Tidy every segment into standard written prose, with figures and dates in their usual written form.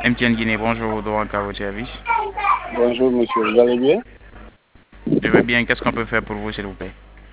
MTN Guinée, bonjour, donc à votre service. Bonjour monsieur, vous allez bien? Je vais bien, qu'est-ce qu'on peut faire pour vous, s'il vous plaît?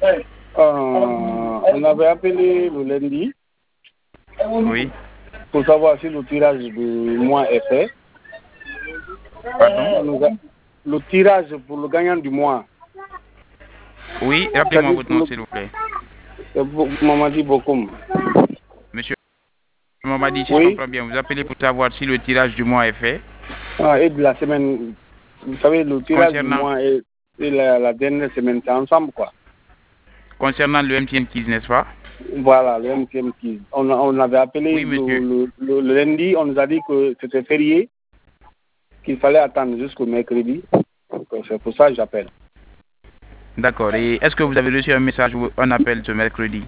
On avait appelé le lundi Oui, pour savoir si le tirage du mois est fait. pardon? Le tirage pour le gagnant du mois, Oui, rappelez-moi c'est-à-dire votre nom, s'il vous plaît. Mamadi Bokoum. Monsieur Mamadi, si je Oui, comprends bien, vous appelez pour savoir si le tirage du mois est fait. et de la semaine, vous savez, le tirage du Concernant, mois et la dernière semaine, c'est ensemble quoi. concernant le MTN Kids, n'est-ce pas? Voilà, le MTM qui. On avait appelé Oui, monsieur. le lundi, on nous a dit que c'était férié, qu'il fallait attendre jusqu'au mercredi. Donc, c'est pour ça que j'appelle. D'accord. Et est-ce que vous avez reçu un message ou un appel ce mercredi?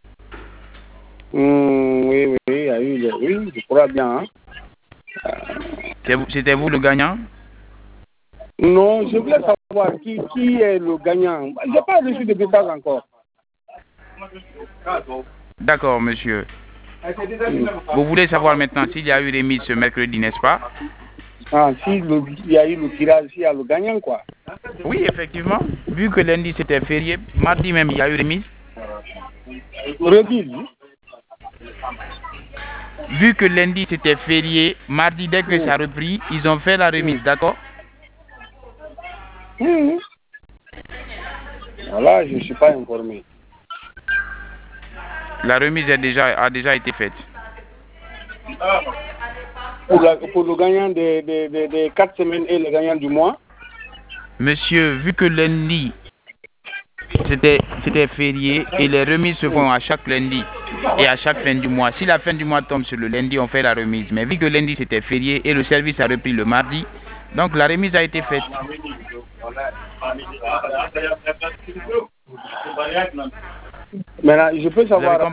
Oui, oui, il y a eu, oui, je crois bien. Hein. C'était vous le gagnant? Non, je voulais savoir qui est le gagnant. Je n'ai pas reçu de message encore. D'accord, monsieur. Vous voulez savoir maintenant s'il y a eu remise ce mercredi, n'est-ce pas? Ah, si il y a eu le tirage, s'il y a le gagnant, quoi. Oui, effectivement. Vu que lundi c'était férié, mardi même il y a eu remise. Remise. Vu que lundi c'était férié, mardi dès que ça a repris, ils ont fait la remise, d'accord? Voilà, je ne suis pas informé. La remise a déjà été faite. Pour le gagnant des 4 semaines et le gagnant du mois. Monsieur, vu que lundi c'était férié et les remises se font à chaque lundi et à chaque fin du mois. Si la fin du mois tombe sur le lundi, on fait la remise. Mais vu que lundi c'était férié et le service a repris le mardi, donc la remise a été faite. Maintenant, je peux Vous avez savoir